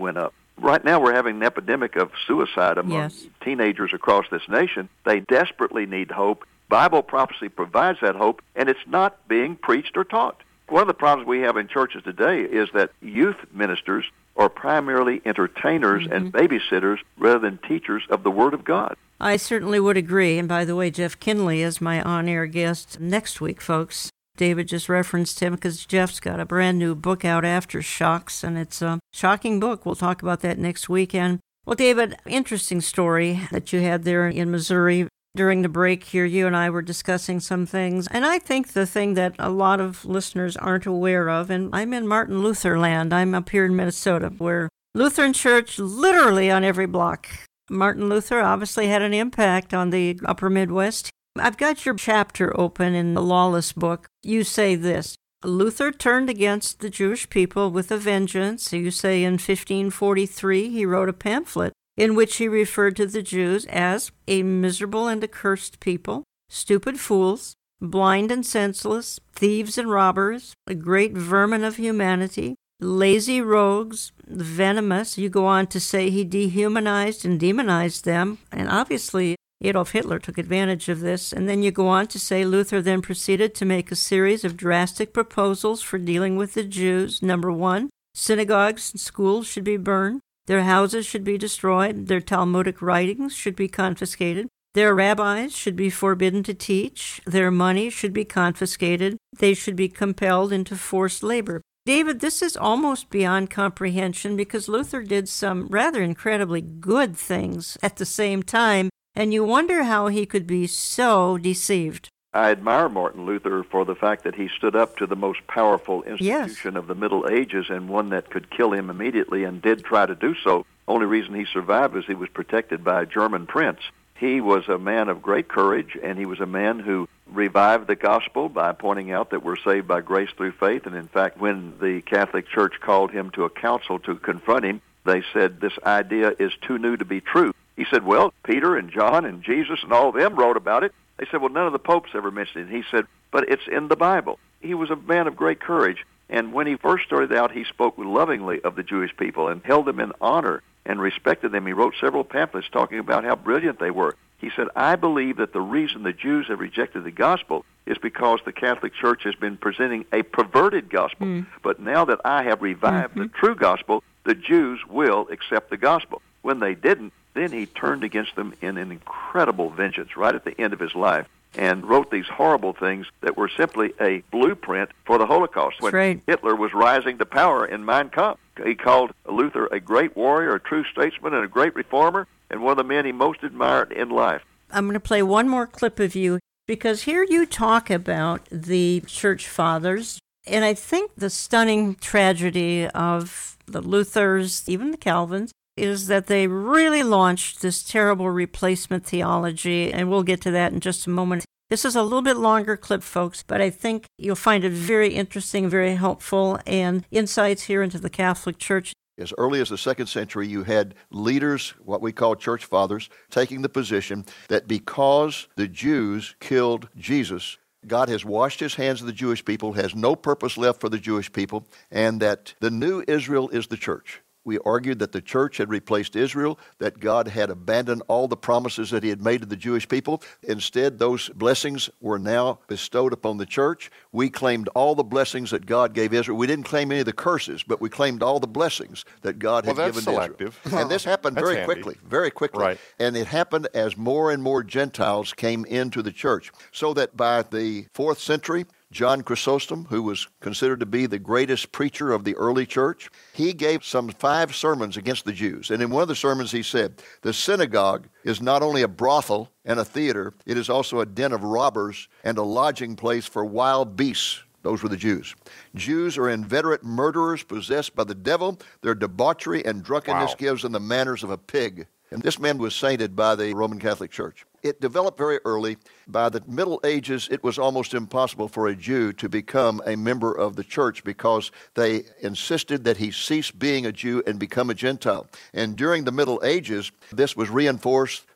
Right now we're having an epidemic of suicide among Yes. teenagers across this nation. They desperately need hope. Bible prophecy provides that hope, and it's not being preached or taught. One of the problems we have in churches today is that youth ministers are primarily entertainers Mm-hmm. and babysitters rather than teachers of the Word of God. I certainly would agree. And by the way, Jeff Kinley is my on-air guest next week, folks. David just referenced him because Jeff's got a brand new book out, Aftershocks, and it's a shocking book. We'll talk about that next weekend. Well, David, interesting story that you had there in Missouri. During the break here, you and I were discussing some things, and I think the thing that a lot of listeners aren't aware of, and I'm in Martin Luther land, I'm up here in Minnesota, where Lutheran Church literally on every block. Martin Luther obviously had an impact on the upper Midwest. I've got your chapter open in the Lawless book. You say this: Luther turned against the Jewish people with a vengeance. You say in fifteen forty-three he wrote a pamphlet in which he referred to the Jews as a miserable and accursed people, stupid fools, blind and senseless, thieves and robbers, a great vermin of humanity, lazy rogues, venomous. You go on to say he dehumanized and demonized them, and obviously Adolf Hitler took advantage of this. And then you go on to say Luther then proceeded to make a series of drastic proposals for dealing with the Jews. Number one, synagogues and schools should be burned. Their houses should be destroyed. Their Talmudic writings should be confiscated. Their rabbis should be forbidden to teach. Their money should be confiscated. They should be compelled into forced labor. David, this is almost beyond comprehension because Luther did some rather incredibly good things at the same time, and you wonder how he could be so deceived. I admire Martin Luther for the fact that he stood up to the most powerful institution Yes. of the Middle Ages, and one that could kill him immediately, and did try to do so. Only reason he survived was he was protected by a German prince. He was a man of great courage, and he was a man who revived the gospel by pointing out that we're saved by grace through faith. And in fact, when the Catholic Church called him to a council to confront him, they said this idea is too new to be true. He said, well, Peter and John and Jesus and all of them wrote about it. They said, well, none of the popes ever mentioned it. He said, but it's in the Bible. He was a man of great courage, and when he first started out, he spoke lovingly of the Jewish people and held them in honor and respected them. He wrote several pamphlets talking about how brilliant they were. He said, I believe that the reason the Jews have rejected the gospel is because the Catholic Church has been presenting a perverted gospel. Mm. But now that I have revived mm-hmm. the true gospel, the Jews will accept the gospel. When they didn't, then he turned against them in an incredible vengeance right at the end of his life and wrote these horrible things that were simply a blueprint for the Holocaust. That's when right. Hitler was rising to power in Mein Kampf, he called Luther a great warrior, a true statesman, and a great reformer, and one of the men he most admired in life. I'm going to play one more clip of you, because here you talk about the church fathers, and I think the stunning tragedy of the Luthers, even the Calvins, is that they really launched this terrible replacement theology, and we'll get to that in just a moment. This is a little bit longer clip, folks, but I think you'll find it very interesting, very helpful, and insights here into the Catholic Church. As early as the second century, you had leaders, what we call church fathers, taking the position that because the Jews killed Jesus, God has washed his hands of the Jewish people, has no purpose left for the Jewish people, and that the new Israel is the church. We argued that the church had replaced Israel, that God had abandoned all the promises that he had made to the Jewish people. Instead, those blessings were now bestowed upon the church. We claimed all the blessings that God gave Israel. We didn't claim any of the curses, but we claimed all the blessings that God had well, given selective. to Israel. And this happened very handy. quickly, very quickly. Right. And it happened as more and more Gentiles came into the church, so that by the fourth century, John Chrysostom, who was considered to be the greatest preacher of the early church, he gave some five sermons against the Jews. And in one of the sermons he said, the synagogue is not only a brothel and a theater, it is also a den of robbers and a lodging place for wild beasts. Those were the Jews. Jews are inveterate murderers possessed by the devil. Their debauchery and drunkenness wow. gives them the manners of a pig. And this man was sainted by the Roman Catholic Church. It developed very early. By the Middle Ages, it was almost impossible for a Jew to become a member of the church because they insisted that he cease being a Jew and become a Gentile. And during the Middle Ages, this was reinforced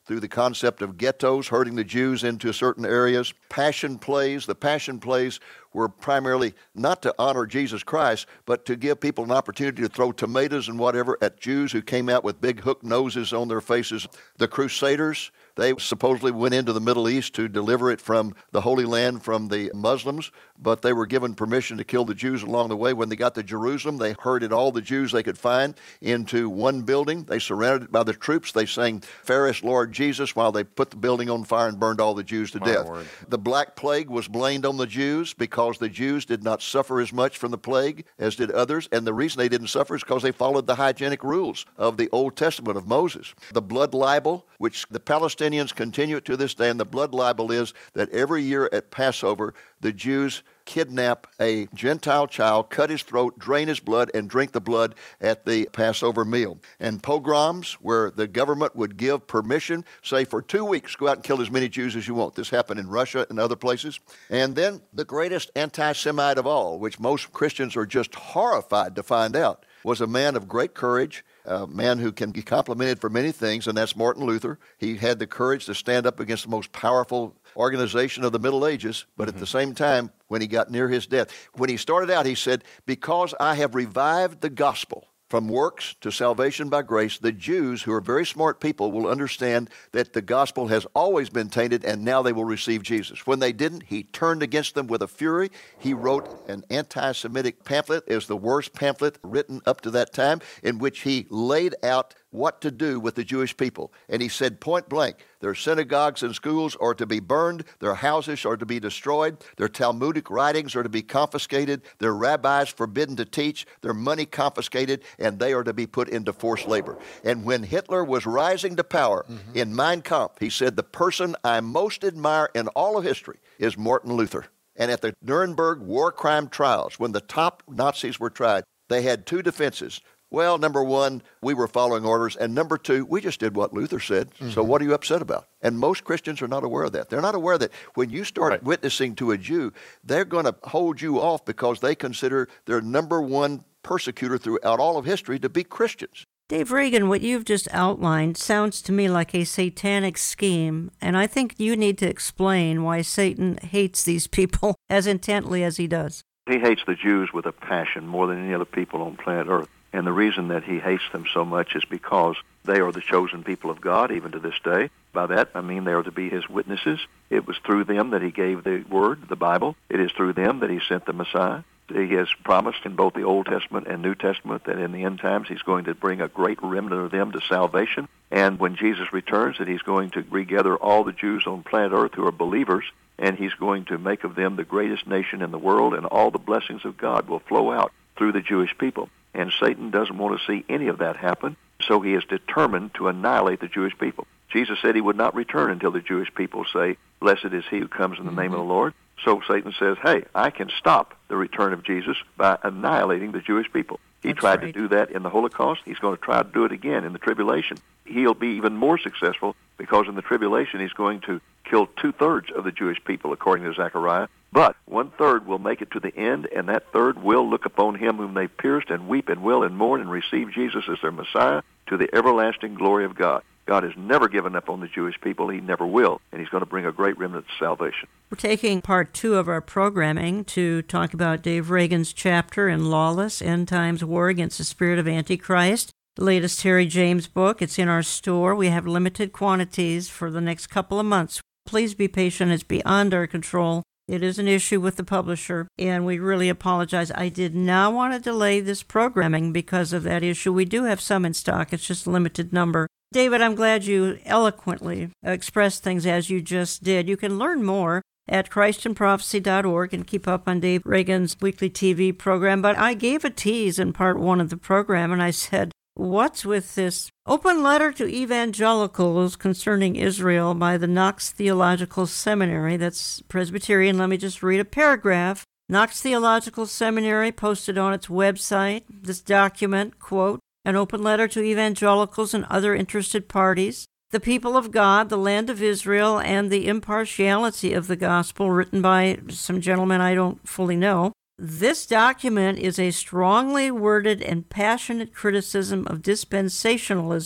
through the concept of ghettos, herding the Jews into certain areas. Passion plays. The passion plays were primarily not to honor Jesus Christ, but to give people an opportunity to throw tomatoes and whatever at Jews who came out with big hook noses on their faces. The Crusaders, they supposedly went into the Middle East to deliver it from the Holy Land from the Muslims, but they were given permission to kill the Jews along the way. When they got to Jerusalem, they herded all the Jews they could find into one building. They surrounded it by the troops. They sang, "Fairest Lord Jesus," while they put the building on fire and burned all the Jews to My death. Lord. The Black Plague was blamed on the Jews because the Jews did not suffer as much from the plague as did others, and the reason they didn't suffer is because they followed the hygienic rules of the Old Testament of Moses. The blood libel, which the Palestinians continue to this day, and the blood libel is that every year at Passover, the Jews kidnap a Gentile child, cut his throat, drain his blood, and drink the blood at the Passover meal. And pogroms, where the government would give permission, say for two weeks, go out and kill as many Jews as you want. This happened in Russia and other places. And then the greatest anti-Semite of all, which most Christians are just horrified to find out, was a man of great courage, a man who can be complimented for many things, and that's Martin Luther. He had the courage to stand up against the most powerful organization of the Middle Ages, but mm-hmm. at the same time, when he got near his death, when he started out, he said, "Because I have revived the gospel from works to salvation by grace, the Jews, who are very smart people, will understand that the gospel has always been tainted, and now they will receive Jesus." When they didn't, he turned against them with a fury. He wrote an anti-Semitic pamphlet. It was the worst pamphlet written up to that time, in which he laid out what to do with the Jewish people. And he said point blank, their synagogues and schools are to be burned, their houses are to be destroyed, their Talmudic writings are to be confiscated, their rabbis forbidden to teach, their money confiscated, and they are to be put into forced labor. And when Hitler was rising to power mm-hmm. in Mein Kampf, he said, "The person I most admire in all of history is Martin Luther." And at the Nuremberg war crime trials, when the top Nazis were tried, they had two defenses. Well, number one, we were following orders, and number two, we just did what Luther said, mm-hmm. so what are you upset about? And most Christians are not aware of that. They're not aware that when you start right. witnessing to a Jew, they're going to hold you off because they consider their number one persecutor throughout all of history to be Christians. Dave Reagan, what you've just outlined sounds to me like a satanic scheme, and I think you need to explain why Satan hates these people as intently as he does. He hates the Jews with a passion more than any other people on planet Earth. And the reason that he hates them so much is because they are the chosen people of God, even to this day. By that, I mean they are to be his witnesses. It was through them that he gave the Word, the Bible. It is through them that he sent the Messiah. He has promised in both the Old Testament and New Testament that in the end times he's going to bring a great remnant of them to salvation. And when Jesus returns, that he's going to regather all the Jews on planet Earth who are believers, and he's going to make of them the greatest nation in the world, and all the blessings of God will flow out through the Jewish people. And Satan doesn't want to see any of that happen, so he is determined to annihilate the Jewish people. Jesus said he would not return until the Jewish people say, "Blessed is he who comes in the mm-hmm. name of the Lord." So Satan says, hey, I can stop the return of Jesus by annihilating the Jewish people. He That's tried right. to do that in the Holocaust. He's going to try to do it again in the tribulation. He'll be even more successful because in the tribulation he's going to kill two-thirds of the Jewish people, according to Zechariah. But one-third will make it to the end, and that third will look upon him whom they pierced and weep and wail and mourn and receive Jesus as their Messiah to the everlasting glory of God. God has never given up on the Jewish people. He never will, and he's going to bring a great remnant to salvation. We're taking part two of our programming to talk about Dave Reagan's chapter in Lawless, End Times War Against the Spirit of Antichrist, the latest Terry James book. It's in our store. We have limited quantities for the next couple of months. Please be patient. It's beyond our control. It is an issue with the publisher, and we really apologize. I did not want to delay this programming because of that issue. We do have some in stock. It's just a limited number. David, I'm glad you eloquently expressed things as you just did. You can learn more at Christ in Prophecy dot org and keep up on Dave Reagan's weekly T V program. But I gave a tease in part one of the program, and I said, what's with this open letter to evangelicals concerning Israel by the Knox Theological Seminary? That's Presbyterian. Let me just read a paragraph. Knox Theological Seminary posted on its website this document, quote, an open letter to evangelicals and other interested parties, the people of God, the land of Israel, and the impartiality of the gospel, written by some gentlemen I don't fully know. This document is a strongly worded and passionate criticism of dispensationalism,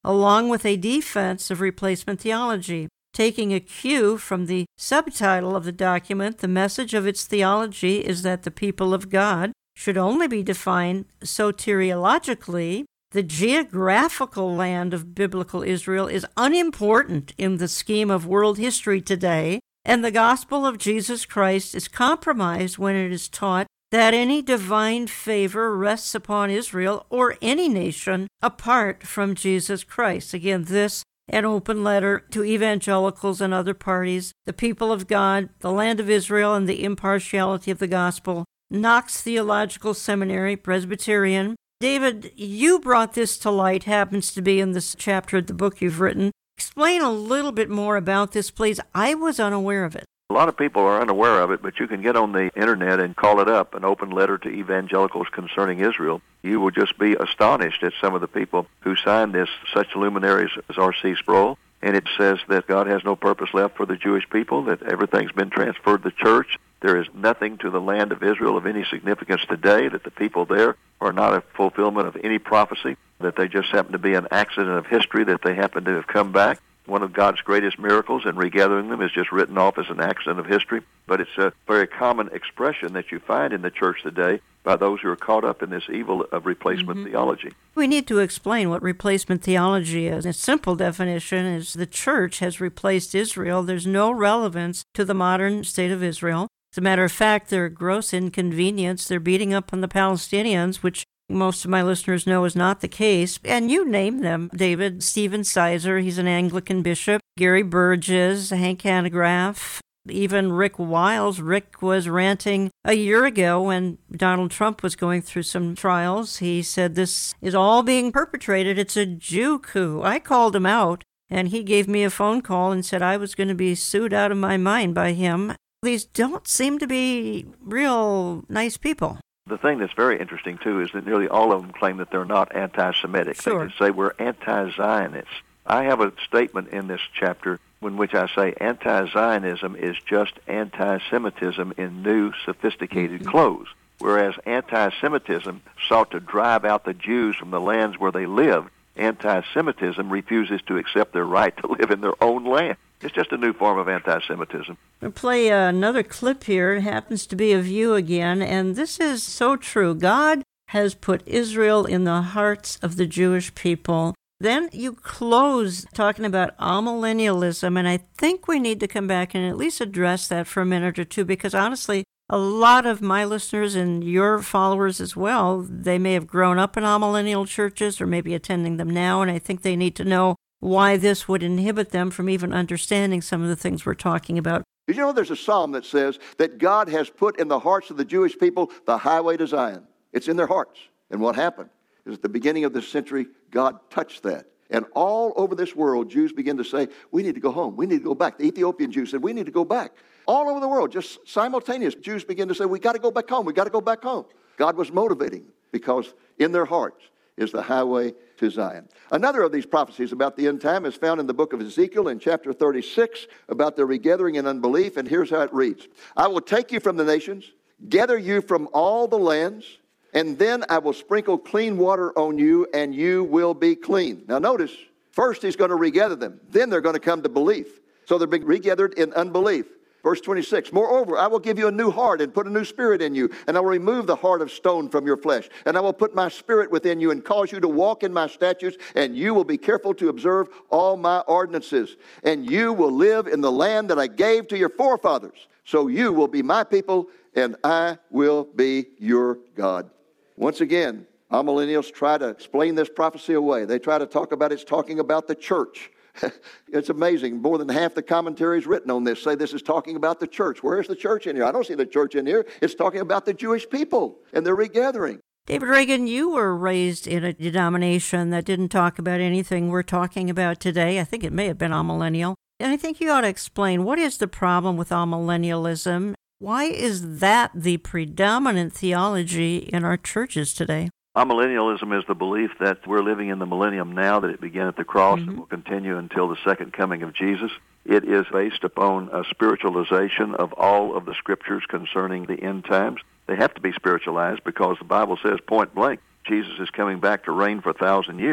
along with a defense of replacement theology. Taking a cue from the subtitle of the document, the message of its theology is that the people of God should only be defined soteriologically. The geographical land of biblical Israel is unimportant in the scheme of world history today, and the gospel of Jesus Christ is compromised when it is taught that any divine favor rests upon Israel or any nation apart from Jesus Christ. Again, this an open letter to evangelicals and other parties, the people of God, the land of Israel, and the impartiality of the gospel. Knox Theological Seminary, Presbyterian. David, you brought this to light, happens to be in this chapter of the book you've written. Explain a little bit more about this, please. I was unaware of it. A lot of people are unaware of it, but you can get on the internet and call it up, an open letter to evangelicals concerning Israel. You will just be astonished at some of the people who signed this, such luminaries as R C Sproul. And it says that God has no purpose left for the Jewish people, that everything's been transferred to the church. There is nothing to the land of Israel of any significance today, that the people there are not a fulfillment of any prophecy, that they just happen to be an accident of history, that they happen to have come back. One of God's greatest miracles in regathering them is just written off as an accident of history. But it's a very common expression that you find in the church today by those who are caught up in this evil of replacement mm-hmm. theology. We need to explain what replacement theology is. A simple definition is the church has replaced Israel. There's no relevance to the modern state of Israel. As a matter of fact, they're a gross inconvenience. They're beating up on the Palestinians, which most of my listeners know is not the case. And you name them, David. Stephen Sizer, he's an Anglican bishop. Gary Burgess, Hank Hanegraaff, even Rick Wiles. Rick was ranting a year ago when Donald Trump was going through some trials. He said this is all being perpetrated. It's a Jew coup. I called him out, and he gave me a phone call and said I was going to be sued out of my mind by him. These don't seem to be real nice people. The thing that's very interesting, too, is that nearly all of them claim that they're not anti-Semitic. Sure. They just say we're anti-Zionists. I have a statement in this chapter in which I say anti-Zionism is just anti-Semitism in new, sophisticated mm-hmm. clothes, whereas anti-Semitism sought to drive out the Jews from the lands where they lived. Anti-Semitism refuses to accept their right to live in their own land. It's just a new form of anti-Semitism. I'll play uh, another clip here. It happens to be of you again, and this is so true. God has put Israel in the hearts of the Jewish people. Then you close talking about amillennialism, and I think we need to come back and at least address that for a minute or two, because honestly, a lot of my listeners and your followers as well, they may have grown up in amillennial churches or maybe attending them now, and I think they need to know why this would inhibit them from even understanding some of the things we're talking about. Did you know there's a psalm that says that God has put in the hearts of the Jewish people the highway to Zion? It's in their hearts. And what happened is at the beginning of this century, God touched that. And all over this world, Jews began to say, we need to go home. We need to go back. The Ethiopian Jews said, we need to go back. All over the world, just simultaneous, Jews began to say, we got to go back home. We got to go back home. God was motivating because in their hearts is the highway to Zion. Another of these prophecies about the end time is found in the book of Ezekiel in chapter thirty-six about the regathering in unbelief, and here's how it reads. I will take you from the nations, gather you from all the lands, and then I will sprinkle clean water on you, and you will be clean. Now notice, first he's going to regather them. Then they're going to come to belief. So they're being regathered in unbelief. Verse twenty-six, moreover, I will give you a new heart and put a new spirit in you, and I will remove the heart of stone from your flesh, and I will put my spirit within you and cause you to walk in my statutes, and you will be careful to observe all my ordinances, and you will live in the land that I gave to your forefathers. So you will be my people, and I will be your God. Once again, amillennials try to explain this prophecy away. They try to talk about it's talking about the church. It's amazing. More than half the commentaries written on this say this is talking about the church. Where's the church in here? I don't see the church in here. It's talking about the Jewish people and their regathering. David Reagan, you were raised in a denomination that didn't talk about anything we're talking about today. I think it may have been amillennial. And I think you ought to explain, what is the problem with amillennialism? Why is that the predominant theology in our churches today? Amillennialism is the belief that we're living in the millennium now, that it began at the cross mm-hmm. and will continue until the second coming of Jesus. It is based upon a spiritualization of all of the scriptures concerning the end times. They have to be spiritualized because the Bible says point blank, Jesus is coming back to reign for a thousand years.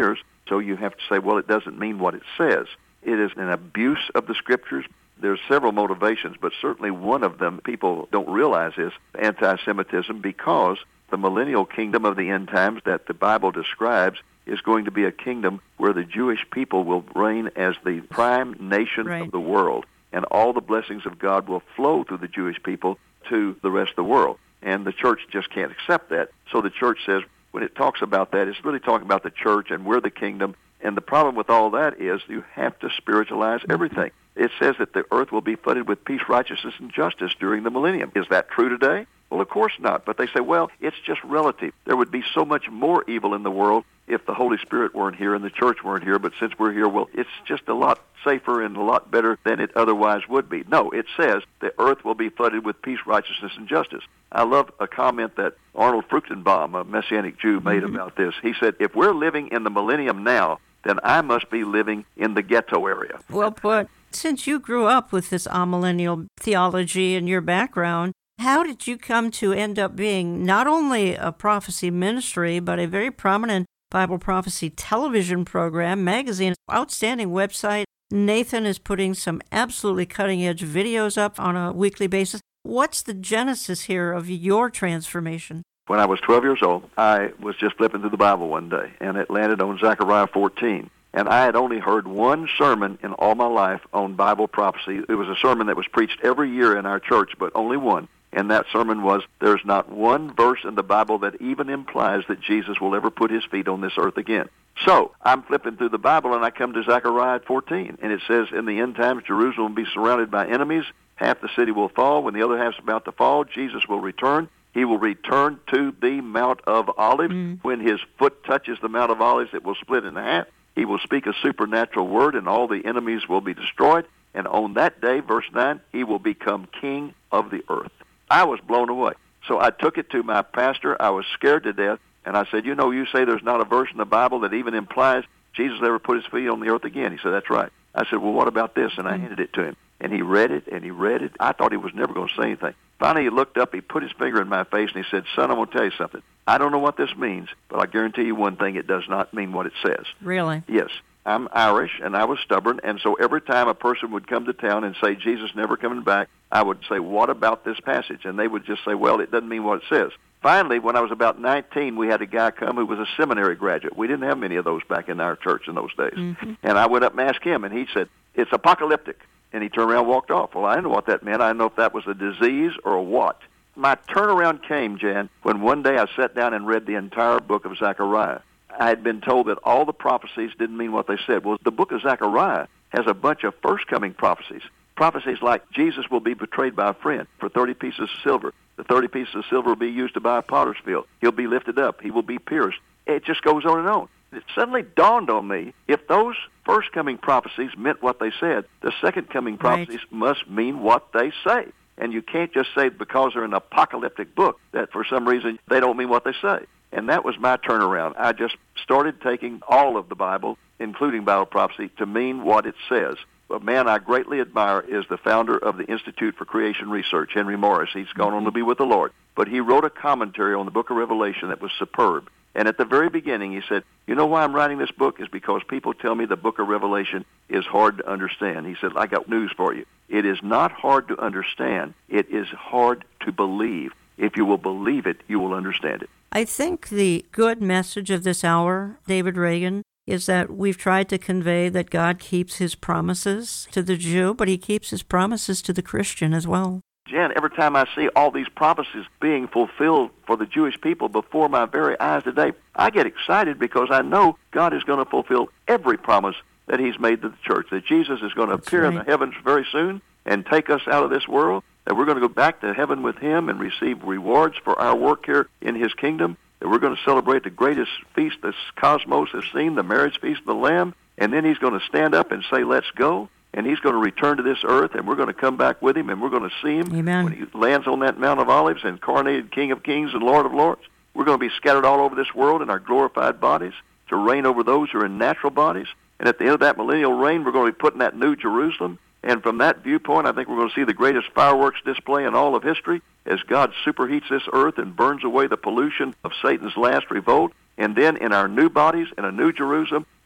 so you have to say, well, it doesn't mean what it says. It is an abuse of the Scriptures. There's several motivations, but certainly one of them people don't realize is anti-Semitism, because the millennial kingdom of the end times that the Bible describes is going to be a kingdom where the Jewish people will reign as the prime nation right. of the world, and all the blessings of God will flow through the Jewish people to the rest of the world. And the church just can't accept that. So the church says, when it talks about that, it's really talking about the church and we're the kingdom. And the problem with all that is you have to spiritualize everything. It says that the earth will be flooded with peace, righteousness, and justice during the millennium. Is that true today? Well, of course not. But they say, well, it's just relative. There would be so much more evil in the world if the Holy Spirit weren't here and the church weren't here. But since we're here, well, it's just a lot safer and a lot better than it otherwise would be. No, it says the earth will be flooded with peace, righteousness, and justice. I love a comment that Arnold Fruchtenbaum, a Messianic Jew, made mm-hmm. about this. He said, if we're living in the millennium now, then I must be living in the ghetto area. Well put. Since you grew up with this amillennial theology in your background, how did you come to end up being not only a prophecy ministry, but a very prominent Bible prophecy television program, magazine, outstanding website? Nathan is putting some absolutely cutting-edge videos up on a weekly basis. What's the genesis here of your transformation? When I was twelve years old, I was just flipping through the Bible one day, and it landed on Zechariah fourteen. And I had only heard one sermon in all my life on Bible prophecy. It was a sermon that was preached every year in our church, but only one. And that sermon was, there's not one verse in the Bible that even implies that Jesus will ever put his feet on this earth again. So I'm flipping through the Bible, and I come to Zechariah fourteen, and it says, in the end times, Jerusalem will be surrounded by enemies. Half the city will fall. When the other half's about to fall, Jesus will return. He will return to the Mount of Olives. Mm. When his foot touches the Mount of Olives, it will split in half. He will speak a supernatural word, and all the enemies will be destroyed. And on that day, verse nine, he will become king of the earth. I was blown away. So I took it to my pastor. I was scared to death. And I said, you know, you say there's not a verse in the Bible that even implies Jesus ever put his feet on the earth again. He said, that's right. I said, well, what about this? And I handed it to him. And he read it, and he read it. I thought he was never going to say anything. Finally, he looked up, he put his finger in my face, and he said, son, I'm going to tell you something. I don't know what this means, but I guarantee you one thing, it does not mean what it says. Really? Yes. I'm Irish, and I was stubborn, and so every time a person would come to town and say, Jesus never coming back, I would say, what about this passage? And they would just say, well, it doesn't mean what it says. Finally, when I was about nineteen, we had a guy come who was a seminary graduate. We didn't have many of those back in our church in those days. Mm-hmm. And I went up and asked him, and he said, it's apocalyptic. And he turned around and walked off. Well, I didn't know what that meant. I didn't know if that was a disease or a what. My turnaround came, Jan, when one day I sat down and read the entire book of Zechariah. I had been told that all the prophecies didn't mean what they said. Well, the book of Zechariah has a bunch of first-coming prophecies. Prophecies like Jesus will be betrayed by a friend for thirty pieces of silver. The thirty pieces of silver will be used to buy a potter's field. He'll be lifted up. He will be pierced. It just goes on and on. It suddenly dawned on me, if those first-coming prophecies meant what they said, the second-coming prophecies right. must mean what they say. And you can't just say because they're an apocalyptic book that for some reason they don't mean what they say. And that was my turnaround. I just started taking all of the Bible, including Bible prophecy, to mean what it says. A man I greatly admire is the founder of the Institute for Creation Research, Henry Morris. He's gone on to be with the Lord. But he wrote a commentary on the book of Revelation that was superb. And at the very beginning, he said, you know why I'm writing this book? Is because people tell me the book of Revelation is hard to understand. He said, I got news for you. It is not hard to understand. It is hard to believe. If you will believe it, you will understand it. I think the good message of this hour, David Reagan, is that we've tried to convey that God keeps his promises to the Jew, but he keeps his promises to the Christian as well. Jan, every time I see all these prophecies being fulfilled for the Jewish people before my very eyes today, I get excited because I know God is going to fulfill every promise that he's made to the church, that Jesus is going to That's appear right. in the heavens very soon and take us out of this world, that we're going to go back to heaven with him and receive rewards for our work here in his kingdom, that we're going to celebrate the greatest feast this cosmos has seen, the marriage feast of the Lamb, and then he's going to stand up and say, let's go. And he's going to return to this earth, and we're going to come back with him, and we're going to see him Amen. When he lands on that Mount of Olives, incarnated King of Kings and Lord of Lords. We're going to be scattered all over this world in our glorified bodies to reign over those who are in natural bodies. And at the end of that millennial reign, we're going to be put in that new Jerusalem. And from that viewpoint, I think we're going to see the greatest fireworks display in all of history as God superheats this earth and burns away the pollution of Satan's last revolt. And then in our new bodies, in a new Jerusalem,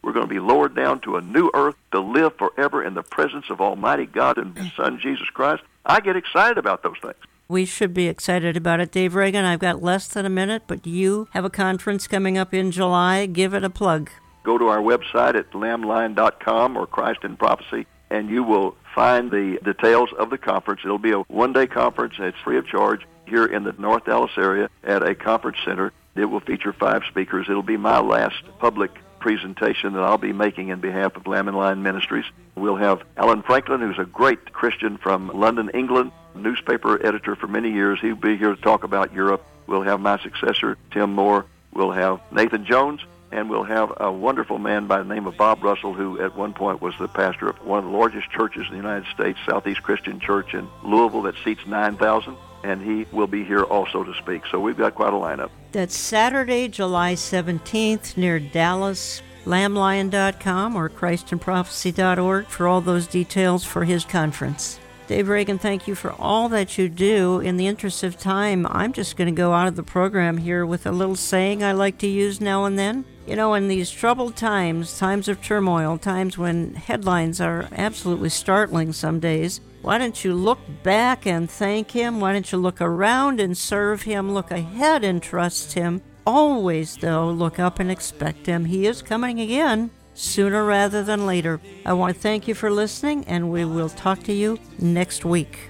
We're going to be lowered down to a new earth to live forever in the presence of Almighty God and His Son, Jesus Christ. I get excited about those things. We should be excited about it. Dave Reagan, I've got less than a minute, but you have a conference coming up in July. Give it a plug. Go to our website at lamb line dot com or Christ in Prophecy, and you will find the details of the conference. It'll be a one-day conference. It's free of charge here in the North Dallas area at a conference center. It will feature five speakers. It'll be my last public presentation that I'll be making in behalf of Lamb and Lion Ministries. We'll have Alan Franklin, who's a great Christian from London, England, newspaper editor for many years. He'll be here to talk about Europe. We'll have my successor, Tim Moore. We'll have Nathan Jones, and we'll have a wonderful man by the name of Bob Russell, who at one point was the pastor of one of the largest churches in the United States, Southeast Christian Church in Louisville, that seats nine thousand, and he will be here also to speak. So we've got quite a lineup. That's Saturday, July seventeenth, near Dallas. lamb lion dot com or Christ in Prophecy dot org for all those details for his conference. Dave Reagan, thank you for all that you do. In the interest of time, I'm just going to go out of the program here with a little saying I like to use now and then. You know, in these troubled times, times of turmoil, times when headlines are absolutely startling some days, why don't you look back and thank Him? Why don't you look around and serve Him? Look ahead and trust Him. Always, though, look up and expect Him. He is coming again, sooner rather than later. I want to thank you for listening, and we will talk to you next week.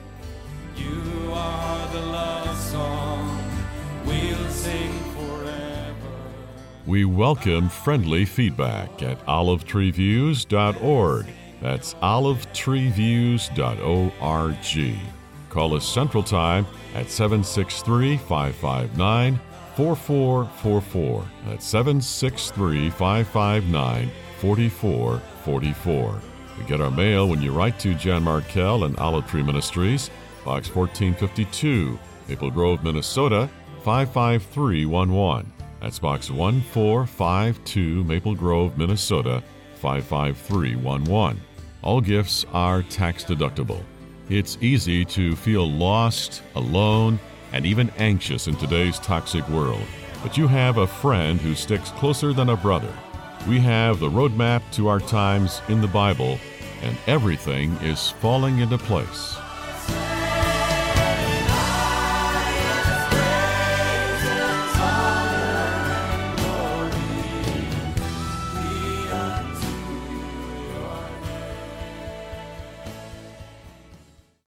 You are the love song we'll sing forever. We welcome friendly feedback at olive tree views dot org. That's olive tree views dot org. Call us Central Time at seven six three, five five nine, four four four four. That's seven six three, five five nine, four four four four. You get our mail when you write to Jan Markell and Olive Tree Ministries, Box fourteen fifty-two, Maple Grove, Minnesota, five five three one one. That's Box one four five two, Maple Grove, Minnesota, five five three one one. All gifts are tax deductible. It's easy to feel lost, alone, and even anxious in today's toxic world. But you have a friend who sticks closer than a brother. We have the roadmap to our times in the Bible, and everything is falling into place.